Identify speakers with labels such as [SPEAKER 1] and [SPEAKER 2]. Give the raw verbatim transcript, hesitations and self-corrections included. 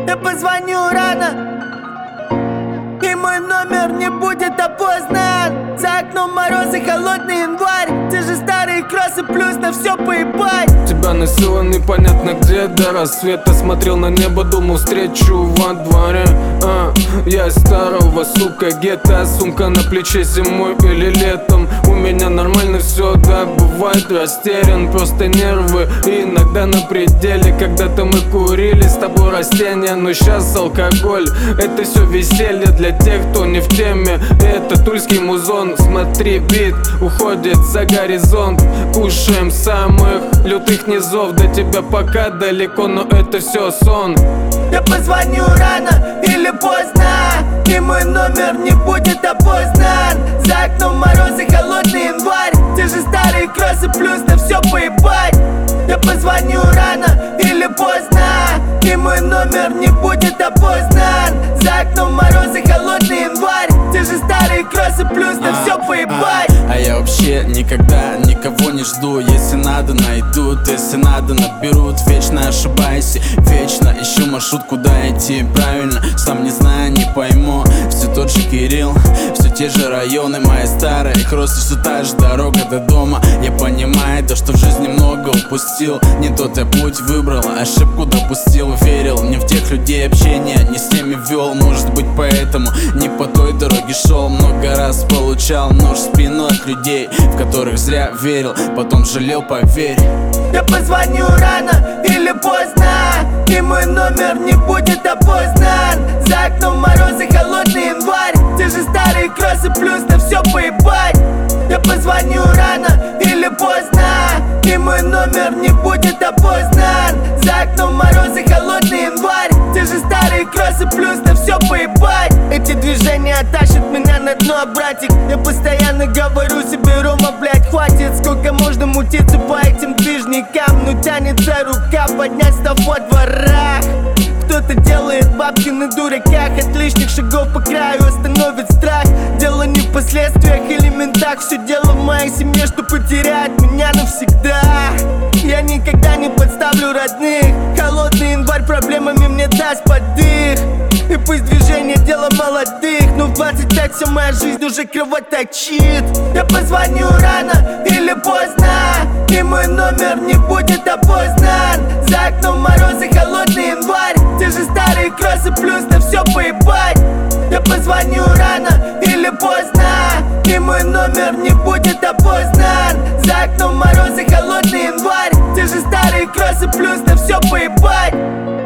[SPEAKER 1] Я позвоню рано, и мой номер не будет опознан. За окном мороз и холодный январь, те же старые кроссы, плюс на все поебать.
[SPEAKER 2] Тебя носило непонятно где до рассвета. Смотрел на небо, думал встречу во дворе. а, Я из старого, сука, гетто. Сумка на плече зимой или летом. У меня нормально все, да, бывает растерян. Просто нервы иногда на пределе. Когда-то мы курили с тобой растения, но сейчас алкоголь. Это все веселье для тех, кто не в теме. Это тульский музон, смотри, бит уходит за горизонт. Кушаем самых лютых низов. До тебя пока далеко, но это все сон.
[SPEAKER 1] Я позвоню рано или поздно, и мой номер не будет опознан. За окном мороз и холодный январь, те же старые кроссы, плюс на все поебать. Я позвоню рано или поздно, и мой номер не будет опознан. За окном мороз и холодный январь, те же старые кроссы, плюс на все поебать.
[SPEAKER 3] А, а я вообще никогда никого не жду. Если надо, найдут, если надо, наберут. Вечно ошибаюсь, вечно ищу маршрут, куда идти правильно. Сам не знаю, не пойму. Все тот же Кирилл, все те же районы, мои старые кроссы, все та же дорога до дома. Я понимаю то, что в жизни много упустил. Не тот я путь выбрал, ошибку допустил. Верил не в тех людей, общения не с теми вел. Может быть поэтому не по той дороге шел. Много раз получал нож в спину от людей, в которых зря верил, потом жалел, поверь.
[SPEAKER 1] Я позвоню рано или поздно, и мой номер не будет опознан. За окном мороз и холодный январь, те же старые кроссы, плюс на все поебать. Я позвоню рано или поздно, и мой номер не будет опознан. За окном мороз и холодный январь, те же старые кроссы, плюс на все поебать. Эти движения тащат меня на дно, братик. Я постоянно говорю себе: Рома, блядь, хватит. Сколько можно мутиться по этим движникам? Ну тянется рука поднять став во дворах. Кто-то делает бабки на дураках, от лишних шагов по краю остановит страх. Дело не в последствиях или ментах, все дело в моей семье, что потеряет меня навсегда. Я никогда не подставлю родных, холодный январь проблемами мне даст подых. И пусть движение дело молодых, но в двадцать пять вся моя жизнь уже кровоточит. Я позвоню рано или поздно, и мой номер не будет опознан. За окном мороз и холодный январь, те же старые кроссы, плюс на все поебать. Я позвоню рано или поздно, и мой номер не будет опознан. За окном мороз и холодный январь, те же старые кроссы, плюс на все поебать.